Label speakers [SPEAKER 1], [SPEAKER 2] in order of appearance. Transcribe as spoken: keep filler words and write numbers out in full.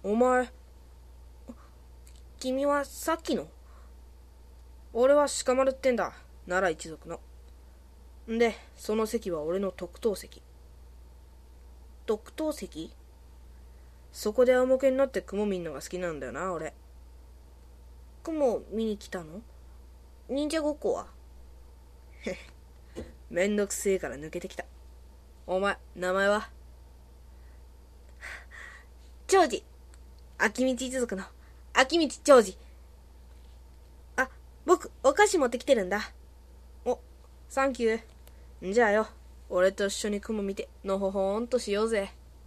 [SPEAKER 1] お前、君はさっきの？俺は鹿丸ってんだ。奈良一族の。んで、その席は俺の特等席。特等席？そこで仰向けになって雲見んのが好きなんだよな、俺。雲見に来たの？忍者ごっこは？へへ、めんどくせえから抜けてきた。お前、名前は？長次。秋道一族の秋道長次。あ、僕、お菓子持ってきてるんだ。お、サンキュー。んじゃあよ、俺と一緒に雲見て、のほほんとしようぜ。